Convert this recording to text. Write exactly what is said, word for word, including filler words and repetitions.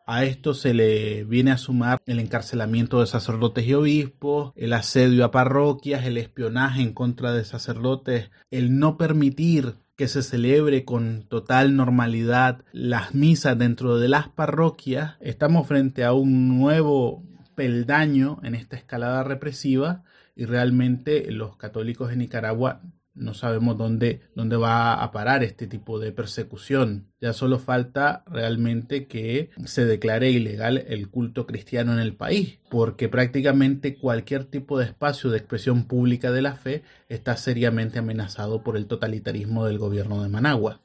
A esto se le viene a sumar el encarcelamiento de sacerdotes y obispos, el asedio a parroquias, el espionaje en contra de sacerdotes, el no permitir que se celebre con total normalidad las misas dentro de las parroquias. Estamos frente a un nuevo peldaño en esta escalada represiva y realmente los católicos en Nicaragua no sabemos dónde, dónde va a parar este tipo de persecución. Ya solo falta realmente que se declare ilegal el culto cristiano en el país, porque prácticamente cualquier tipo de espacio de expresión pública de la fe está seriamente amenazado por el totalitarismo del gobierno de Managua.